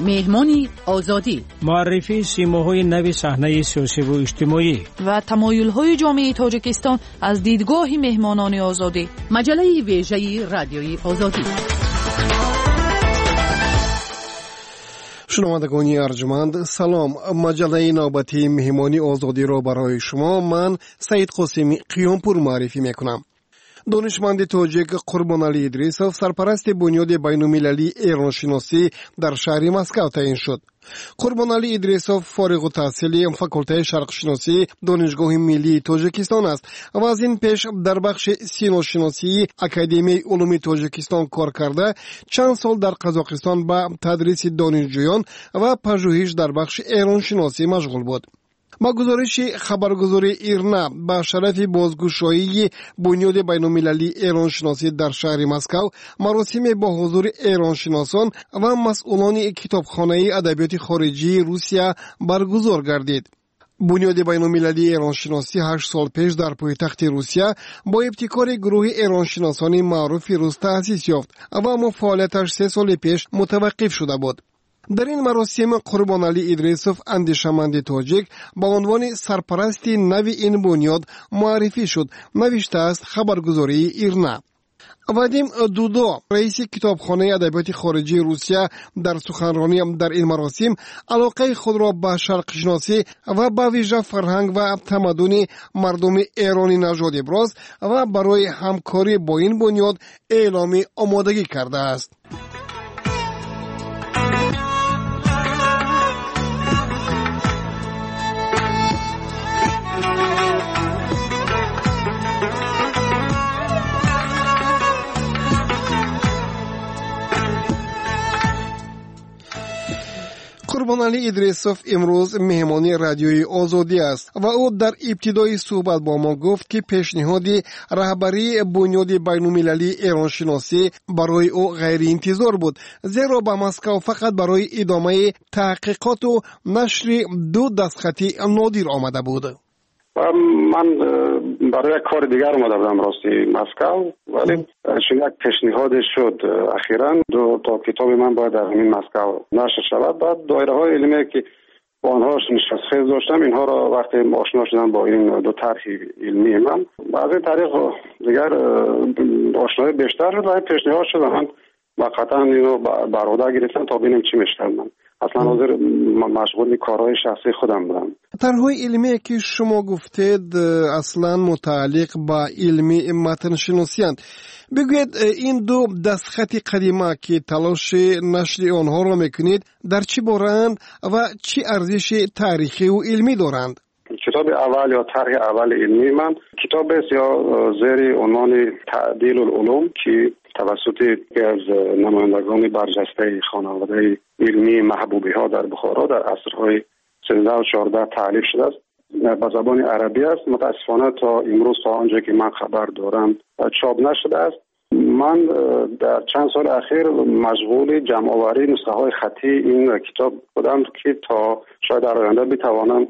مهمانی آزادی، معرفی سیماهای نو صحنه سیاسی و اجتماعی و تمایل‌های جامعه تاجیکستان از دیدگاه مهمانان آزادی. مجله ویژه رادیوی آزادی. شنوندگان ارجمند سلام. مجله نوبتی مهمانی آزادی را برای شما من سعید قاسمی قیامپور معرفی میکنم. دانشمند تاجیک قربانعلی ادریسوف سرپرست بنیاد بین‌المللی ایرانشناسی در شهر مسکو تعیین شد. قربانعلی ادریسوف فارغ التحصیلی فاکولته شرقشناسی دانشگاه ملی تاجیکستان است و از این پیش در بخش سینوشناسی اکادمی علوم تاجیکستان کار کرده چند سال در قزاقستان به تدریس دانشجویان و پژوهش در بخش ایرانشناسی مشغول بود. با گزارش خبرگزاری ایرنا با شرف بازگشایی بنیاد بین‌المللی ایرانشناسی در شهر مسکو مراسم با حضور ایرانشناسان و مسئولان کتابخانه ادبیات خارجی روسیه برگزار گردید. بنیاد بین‌المللی ایرانشناسی 8 سال پیش در پایتخت روسیه با ابتکار گروه ایرانشناسان معروف روس تأسیس یافت و اما فعالیتش 3 سال پیش متوقف شده بود. در این مراسم قربانعلی ادریسوف اندیشمند تاجیک با عنوان سرپرست نو این بنیاد معرفی شد، نوشته است خبرگزاری ایرنا. وادیم دودو رئیس کتابخانه ادبیات خارجی روسیه در سخنرانی در این مراسم علاقه خود را به شرق شناسی و به ویژه فرهنگ و تمدن مردم ایرانی نژاد ابراز و برای همکاری با این بنیاد اعلام آمادگی کرده است. قربانعلی ادریسوف امروز مهمانی رادیوی آزادی است و او در ابتدای صحبت با ما گفت که پیشنهاد رهبری بنیاد بین‌المللی ایرانشناسی برای او غیر انتظار بود، زیرا به مسکو فقط برای ادامه تحقیقات و نشر 2 دستخط نادر آمده بود. من برای کار دیگر اومده بودم راستی مسکو، ولی چون یک پیشنهاد شد اخیراً تا کتاب من باید در همین مسکو نشر شود. بعد دایره های علمی که با آنها نشست داشتم اینها را وقتی آشنا شدم با این 2 طرح علمی من، از این طریق دیگر آشنایی بیشتر شد و پیشنهاد شد من واقعا اینو برآورده گرفتم تا ببینیم چی میشه. من اصلا حاضر مشغول کارهای شخصی خودم بودم. طرح‌های علمی که شما گفتید اصلا متعلق با علمی متن شناسی اند. بگوید این 2 دستخط قدیمه که تلاش نشر آنها را میکنید در چی بارند و چی ارزش تاریخی و علمی دارند؟ کتاب اول یا طرح اول علمی من کتاب است یا زیر عنوان تعدیل العلوم که توسط یکی از نمایندگان برجسته خانواده علمی محبوبی ها در بخارا در عصرهای 13 و 14 تألیف شده است. به زبان عربی است. متاسفانه تا امروز تا آنجا که من خبر دارم چاپ نشده است. من در چند سال اخیر مشغول جمع آوری نسخه های خطی این کتاب بودم که تا شاید در آینده بتوانم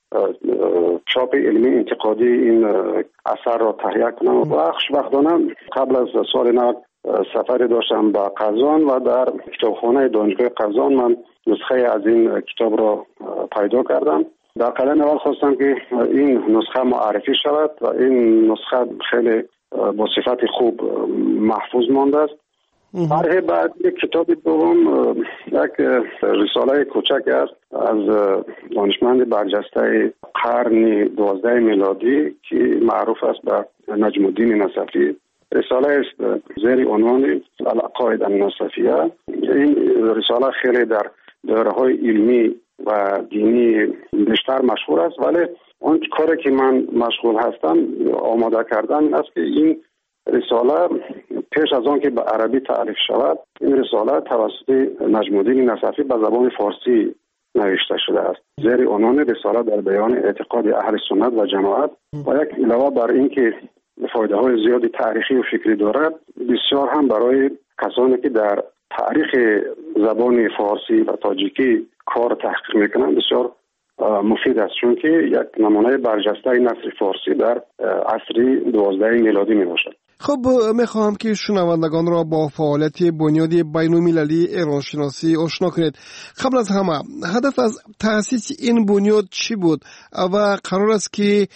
چاپ علمی انتقادی این اثر را تهیه کنم. و خوشبختانه قبل از سال 90 سفری داشتم به قزان و در کتابخانه دانشگاه قزان من نسخه از این کتاب را پیدا کردم. در قلم اول خواستم که این نسخه معرفی شود و این نسخه خیلی با صفت خوب محفوظ مانده است. طرح بعد یک کتاب دوم یک رساله کوچک است از دانشمند برجسته قرن 12 میلادی که معروف است به نجم الدین نصفی. رساله است زیر عنوان العقاید النصفیه. این رساله خیلی در دایره‌های علمی و دینی بیشتر مشهور است، ولی اون کاری که من مشغول هستم آماده کردن است که این رساله پیش از آن که به عربی تعریف شود این رساله توسط نجم الدین نصفی به زبان فارسی نوشته شده است زیر عنوان رساله در بیان اعتقاد اهل سنت و جماعت و یک علاوه بر این که فایده های زیادی تاریخی و فکری دارد بسیار هم برای کسانی که در تاریخ زبان فارسی و تاجیکی کار تحقیق میکنند بسیار مفید است، چون که یک نمونه برجسته نثر فارسی در عصر 12 میلادی می باشد. خب میخواهم که شنوندگان را با فعالیت بنیاد بین‌المللی ایرانشناسی آشنا کنید. قبل از همه هدف از تأسیس این بنیاد چی بود و قرار است که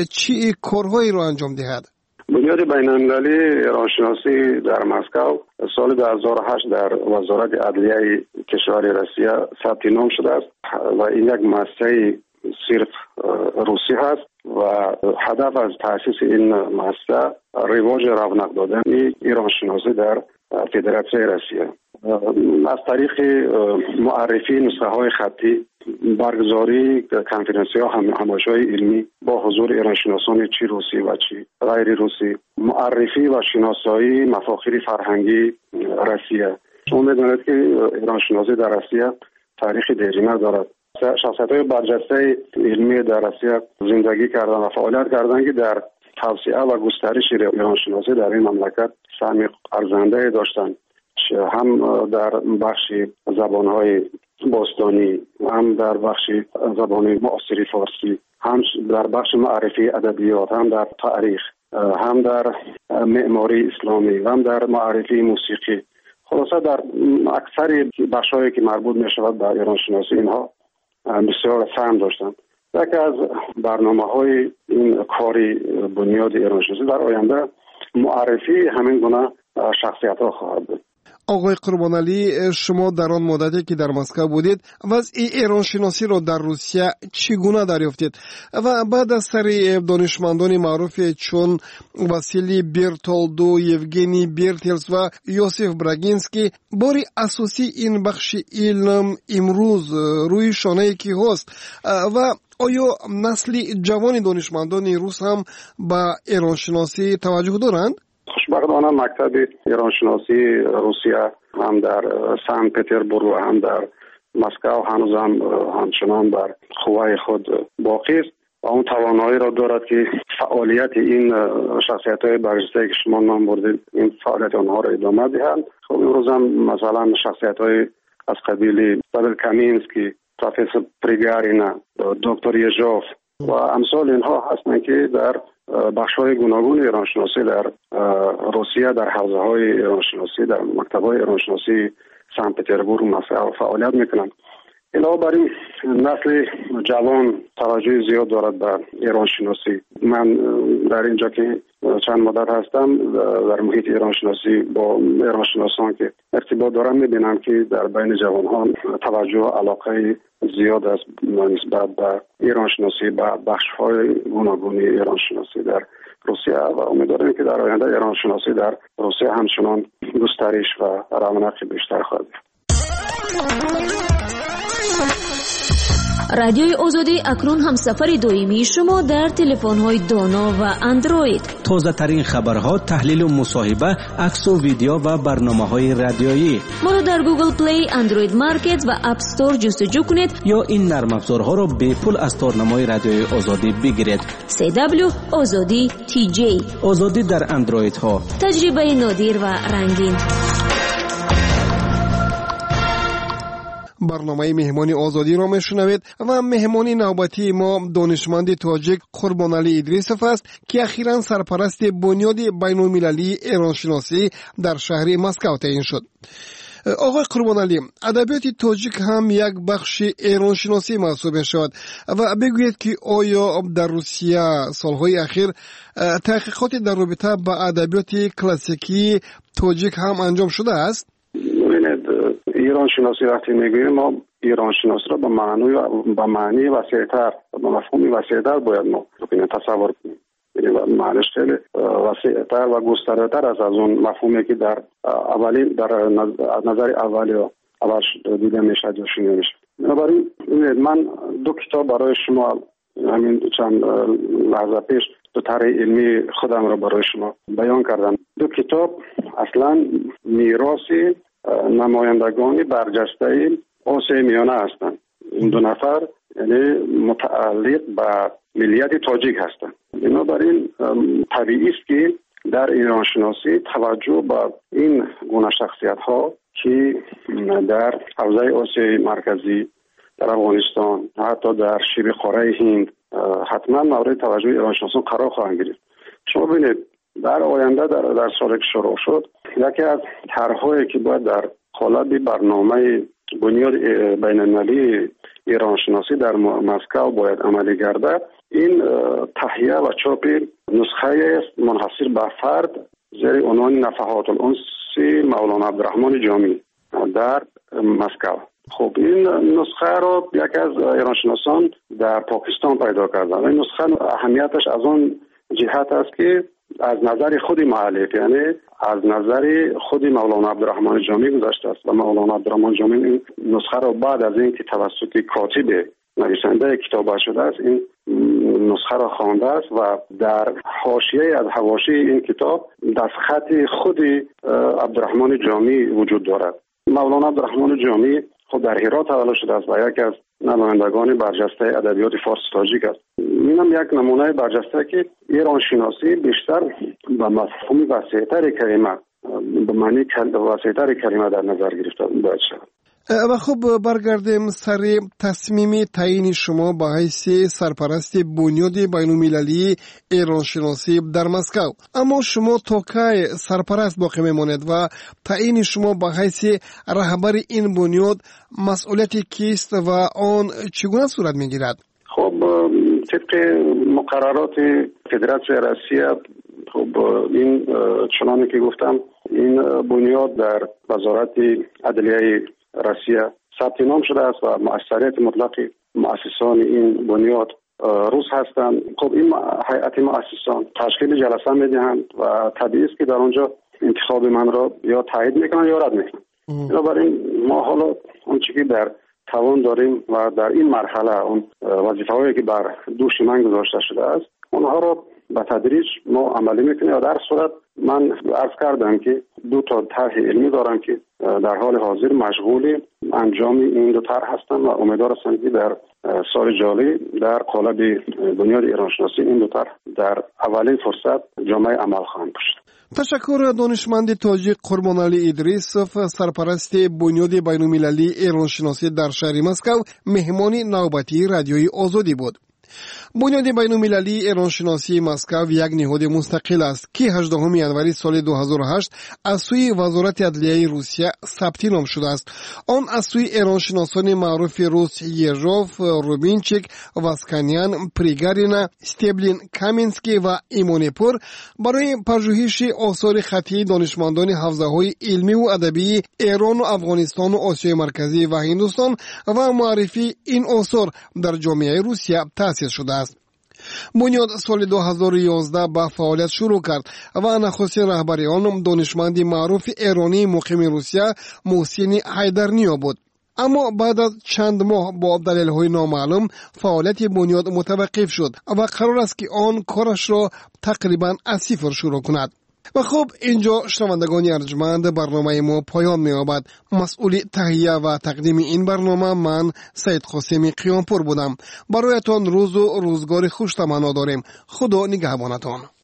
چی کارهایی را انجام دهد؟ بنیاد بین‌المللی ایرانشناسی در مسکو سال 2008 در وزارت عدلیه کشور روسیه ثبت نام شده است و این یک مؤسسه صرف روسی هست و هدف از تأسیس این مؤسسه رواج رونق دادن ایرانشناسی در فدراسیون روسیه از طریق معرفی نسخه های خطی، برگزاری کنفرانسی ها، همایش‌های علمی با حضور ایرانشناسان چی روسی و چی غیر روسی، معرفی و شناسایی مفاخر فرهنگی روسیه. شما می‌دانید که ایرانشناسی در روسیه تاریخ دیرینه دارد. شخصیت‌های برجسته علمی در روسیه زندگی کردن و فعالیت کردن که در توسعه و گسترش ایرانشناسی در این مملکت سهم ارزنده داشتند، هم در بخش زبان‌های باستانی، هم در بخش زبان معاصر فارسی، هم در بخش معرفی ادبیات، هم در تاریخ، هم در معماری اسلامی، هم در معرفی موسیقی. خلاصه در اکثر بخش‌هایی که مربوط می‌شود به ایرانشناسی اینها بسیار سهم داشتند. یکی از برنامه‌های این کاری بنیاد ایرانشناسی در آینده معرفی همین گونه شخصیت‌ها خواهد بود. آقای قربانعلی، شما در آن مدتی که در مسکو بودید وضع ایرانشناسی را در روسیه چگونه دریافتید و بعد از سر دانشمندان معروف چون واسیلی برتولدو، یوگنی برتلس و یوسف براگینسکی باری اساسی این بخش علم امروز روی شانه کی هست و آیا نسل جوان دانشمندان روس هم به ایرانشناسی توجه دارند؟ خوشبختانه مکتب ایرانشناسی روسیه هم در سن پترزبورگ و هم در مسکو هنوز هم همچنان بر قوای خود باقی است و اون توانایی را دارد که فعالیت این شخصیت‌های برجسته که شما نام بردید این فعالیت آنها را ادامه دهند. خب امروز هم مثلا شخصیت‌های از قبیل پاول کامینسکی، پروفسور پریگارینا، دکتر یژوف و امثال اینها هستند که در بخش‌های گوناگون ایرانشناسی در روسیه در حوزه‌های ایرانشناسی در مکتب‌های ایرانشناسی سن پترزبورگ مسکو فعالیت می‌کنند. علاوه بر این نسل جوان توجه زیاد دارد به ایرانشناسی. من در اینجا که چند مدت هستم در محیط ایرانشناسی با ایرانشناسان که ارتباط دارم می‌بینم که در بین جوان‌ها توجه و علاقه زیاد است نسبت به ایرانشناسی به بخش‌های گوناگون ایرانشناسی در روسیه و امیدوارم که در آینده ایرانشناسی در روسیه همچنان گسترش و رونق بیشتر خواهد یافت. رادیوی آزادی اکنون هم سفر دائمی شما در تلفن‌های دانا و اندروید. تازه ترین خبرها، تحلیل و مصاحبه، عکس و ویدیو و برنامه‌های رادیویی. ما رو در گوگل پلی، اندروید مارکت و اپ استور جستجو کنید یا این نرم افزارها را به پول از تارنمای رادیوی آزادی بگیرید. CW آزادی TJ. آزادی در اندروید ها. تجربه نادر و رنگین. برنامه مهمانی آزادی را میشنوید و مهمانی نوبتی ما دانشمند تاجیک قربانعلی ادریسوف است که اخیراً سرپرست بنیاد بین‌المللی ایرانشناسی در شهر مسکو تعیین شد. آقای قربانعلی، ادبیات تاجیک هم یک بخش ایرانشناسی محسوب می‌شود و بگویید که آیا در روسیه سالهای اخیر تحقیقات در رابطه با ادبیات کلاسیکی تاجیک هم انجام شده است؟ ایرانشناسی وقتی میگوییم ما ایرانشناسی را به معنی وسیع‌تر به مفهومی وسیع‌تر باید ما تصور کنیم. یعنی معنیش خیلی وسیع‌تر و گسترده‌تر از اون مفهومی که در نظر اول دیده میشه یا شنیده میشه. بنابراین من دو کتاب برای شما همین چند لحظه پیش دو طرح علمی خودم را برای شما بیان کردم. دو کتاب اصلا میراثی نمایندگان برجسته آسیای میانه هستند. این دو نفر یعنی متعلق به ملیت تاجیک هستند. بنابراین طبیعی است که در ایرانشناسی توجه به این گونه شخصیت ها که در حوزه آسیای مرکزی، در افغانستان، حتی در شبه قاره هند حتما مورد توجه ایرانشناسان قرار خواهند گرفت. شما ببینید در آینده در سالی که شروع شد، یکی از طرح‌هایی که باید در قالب برنامه بنیاد بین‌المللی ایران شناسی در مسکو باید عملی گردد، این تهیه و چاپ نسخه است منحصر به فرد زیر عنوان نفحات الانس مولانا عبدالرحمن جامی در مسکو. خب این نسخه رو یکی از ایرانشناسان در پاکستان پیدا کردن. این نسخه اهمیتش از اون جهت است که از نظر خود مؤلف، یعنی از نظر خود مولانا عبدالرحمن جامی گذشته است و مولانا عبدالرحمن جامی این نسخه رو بعد از اینکه توسط کاتب نویسنده کتاب شده است، این نسخه را خوانده است و در حاشیه از حواشی این کتاب دستخط خود عبدالرحمن جامی وجود دارد. مولانا عبدالرحمن جامی خود در هرات تولد شده است و یکی از نمایندگان برجسته ادبیات فارسی تاجیک است. اینم یک نمونه برجسته که ایران شناسی بیشتر به مفهوم وسیع‌تر کلمه، به معنی وسیع‌تر کلمه در نظر گرفته باید شود. و خب برگردیم سر تصمیم تعیین شما به حیث سرپرست بنیاد بین‌المللی ایران شناسی در مسکو. اما شما تا کی سرپرست باقی میماند و تعیین شما به حیث رهبر این بنیاد مسئولیت کیست و آن چگونه صورت میگیرد؟ خب طبق مقررات فدراسیون روسیه، خب این چنانه که گفتم، این بنیاد در وزارت عدلیه روسیه ثبت نام شده است و مؤثریت مطلق مؤسسان این بنیاد روس هستند. خب این هیئت مؤسسان تشکیل جلسه میدهند و طبیعی است که در اونجا انتخاب من را یا تایید میکنن یا رد میکنن. بنابراین ما حالا اون چیزی که در توان داریم و در این مرحله اون وظیفه‌هایی که بر دوش من گذاشته شده است، اونها را به تدریج ما عملی میکنیم. و در صورت من عرض کردم که 2 طرح علمی دارم که در حال حاضر مشغول انجام این 2 طرح هستم و امیدوار هستم که در سال جاری در قالب بنیاد ایران شناسی این 2 طرح در اولین فرصت جامعه عمل خواهند داشت. تشکر دانشمند تاجیک قربانعلی ادریسوف، سرپرست بنیاد بین‌المللی ایران شناسی در شهر مسکو، مهمان نوبتی رادیوی آزادی بود. بنیاد بین‌المللی ایران شناسی مسکو یک نهاد مستقل است که 18 ینوری سال 2008 از سوی وزارت عدلیه روسیه ثبت نام شده است. آن از سوی ایران شناسان معروف روس یژوف، روبینچیک، واسکانیان، پریگارینا، استبلین کامینسکی و ایمونپور برای پژوهش آثار خطی دانشمندان حوزه‌های علمی و ادبی ایران و افغانستان و آسیای مرکزی و هندوستان و معرفی این آثار در جامعه روسیه تأسیس شده است. بنیاد سال 2011 به فعالیت شروع کرد و نخستین رهبر آن دانشمند معروف ایرانی مقیم روسیه محسن حیدرنیا بود. اما بعد از چند ماه با دلایل نامعلوم فعالیت بنیاد متوقف شد و قرار است که آن کارش را تقریبا از صفر شروع کند. و خب اینجا شنوندگان ارجمند برنامه ما پایان می‌یابد. مسئول تهیه و تقدیم این برنامه من سید قاسمی قیامپور بودم. برایتان روز و روزگار خوش تمنا داریم. خدا نگهبانتان.